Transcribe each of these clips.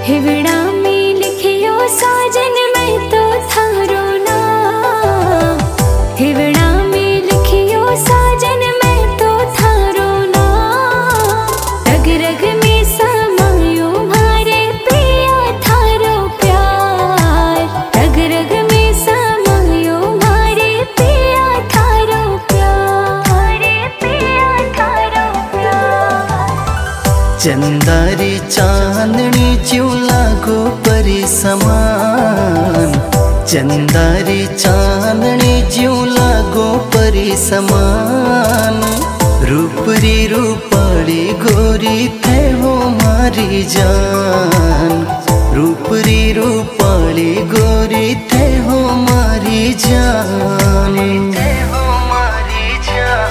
हिवड़ा में लिखियो साजन मैं तो थारो नाम। हिवड़ा में लिखियो साजन मैं तो थारो नाम। रग रग में समायो मारे पिया थारो प्यार। रग रग में समायो मारे पिया थारो प्यार। पिया थारो प्यार। चंदारी चांदनी ज्यों लागो परी समान। चंदारी चांदनी ज्यों लागो परी समान। रूपरी रूपाली गोरी थे हो मारी जान। रूपरी रूपाली गोरी थे हो मारी जान। थे हो मारी जान।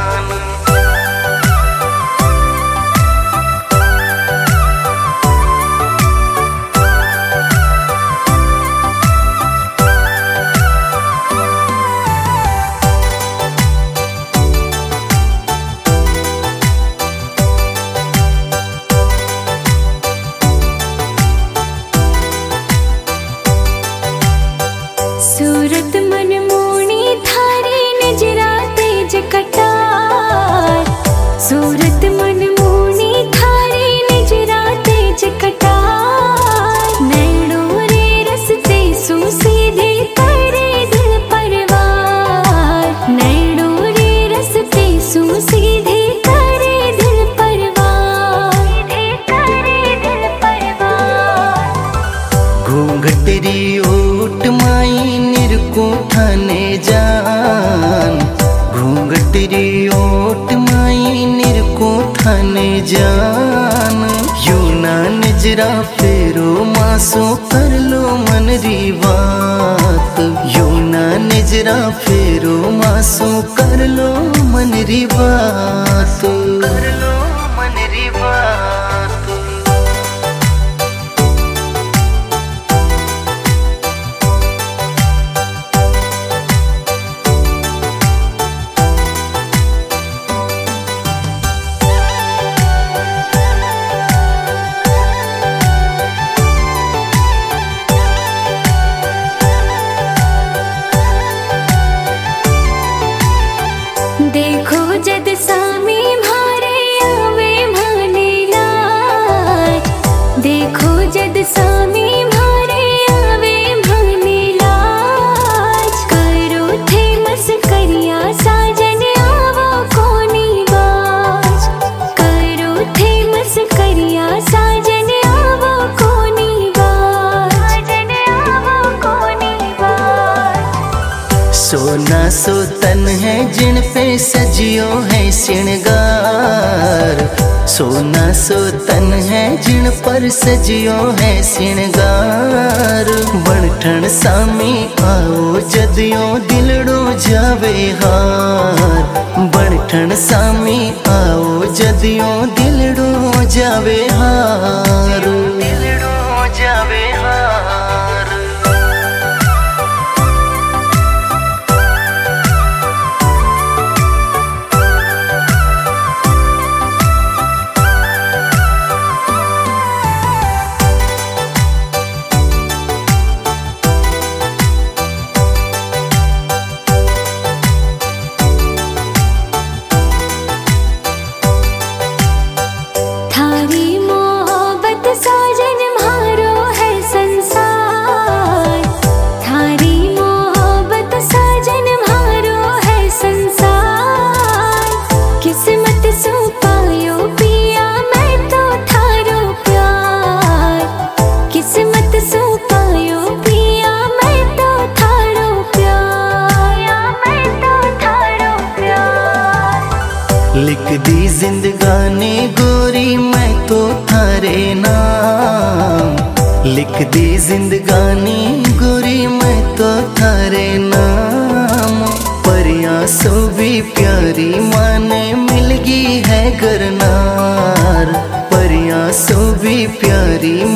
सूरत मनमोहनी थारी नजरा तेज कटार। सूरत मनमोहनी थारी नजरा तेज कटार। नैनों रे रस्ते सु सीधे करे दिल परवार। नैनों रे रस्ते सु सीधे करे दिल परवार। सीधे करे दिल परवार। घूंघटरी ओट माई निरको थाने जान। घूंघटरी ओट माई निरको थाने जान। यूं ना नजरा फेरो मासो कर लो मन री बात। यूं ना नजरा फेरो मासो कर लो मन री बात। कर लो मन री बात। देखो जद सामी म्हारे आवे म्हाने लाज। देखो जद सामी म्हारे आवे म्हाने लाज। करो थे मस्करिया साजन आवो कोनी बाज। करो थे मस्करिया साजन आवो कोनी बाज। साजन आवो कोनी बाज। सोना सो तन है जिन पे सजियो है श्रृंगार। सोना सो तन है जिन पर सजियो है श्रृंगार। बनठन सामी आओ जदियो दिलड़ो जावे हार। बनठन सामी आओ जदियो दिलड़ो जावे हार। दिलड़ो जावे हार। थारी मोहब्बत साजन म्हारो है संसार। थारी मोहब्बत साजन म्हारो है संसार। किस्मत सु पायो पिया मैं तो थारो प्यार। किस्मत सु पायो पिया मैं तो थारो प्यार। मैं तो थारो प्यार। लिख दी जिंदगानी गोरी मैं तो थारे नाम। लिख दी जिंदगानी गोरी मैं तो थारे नाम। परियां सो भी प्यारी माने मिल गई है गरनार। परियां सो भी प्यारी